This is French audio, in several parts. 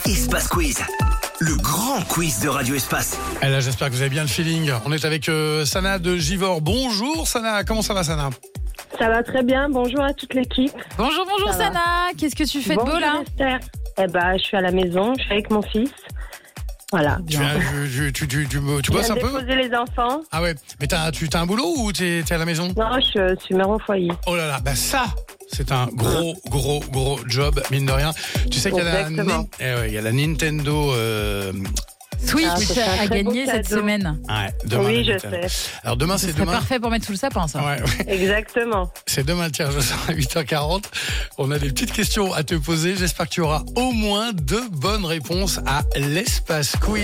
Espace Quiz, le grand quiz de Radio Espace. Et là, j'espère que vous avez bien le feeling. On est avec Sana de Givors. Bonjour Sana, comment ça va Sana? Ça va très bien, bonjour à toute l'équipe. Bonjour Ça va. Sana, qu'est-ce que tu fais de beau là? Esther. Je suis à la maison, je suis avec mon fils. Voilà. Tu Je bosses viens un peu? déposer les enfants. Ah ouais, mais t'as un boulot ou t'es à la maison? Non, je suis mère au foyer. Oh là là, bah ça, c'est un gros job, mine de rien. Tu sais qu'il y a Exactement. il y a la Nintendo Switch Ah, c'est un a très beau gagné cette cadeau. semaine. demain. Oui, la je Nintendo. sais. Alors demain, Ce c'est serait demain. parfait pour mettre sous le sapin, ça. Ouais. Exactement. C'est demain le tirage au sort à 8h40. On a des petites questions à te poser. J'espère que tu auras au moins 2 bonnes réponses à l'Espace Quiz.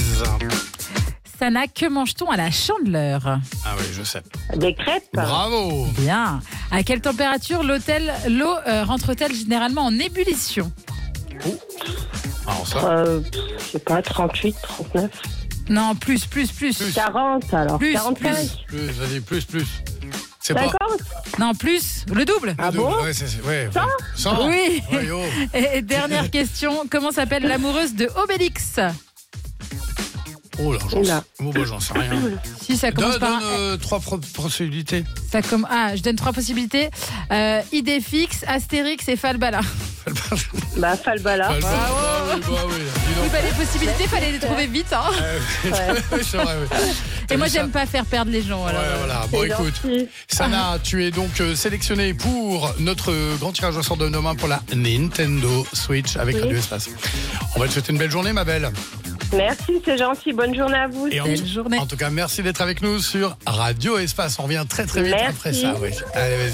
Sana, que mange-t-on à la Chandeleur? Ah oui, je sais. Des crêpes. Bravo. Bien. À quelle température l'eau rentre-t-elle généralement en ébullition? Alors ça, Je sais pas, 38, 39. Non, plus. 40 alors. Plus, 45. vas-y, plus. C'est pas... 50. Non, plus. Le double. Ah bon? Ouais, ouais. 100. Oui. Ouais, yo. Et dernière question, comment s'appelle l'amoureuse de Obélix? Oh là, Oula. j'en sais rien. Si ça commence par... Donne 3 possibilités. je donne 3 possibilités. Idéfix, Astérix et Falbala. Falbala. Oui. Oui, les possibilités, fallait les trouver vite. Hein. C'est vrai, oui. Et moi, j'aime pas faire perdre les gens. Alors. Voilà. Bon, C'est écoute, gentil. Sana, tu es donc sélectionnée pour notre grand tirage au sort de demain pour la Nintendo Switch avec Radio Espace. On va te souhaiter une belle journée, ma belle. Merci, c'est gentil. Bonne journée à vous. Et Belle journée. en tout cas, merci d'être avec nous sur Radio Espace. On revient très vite Merci. après ça. Oui. Allez, vas-y.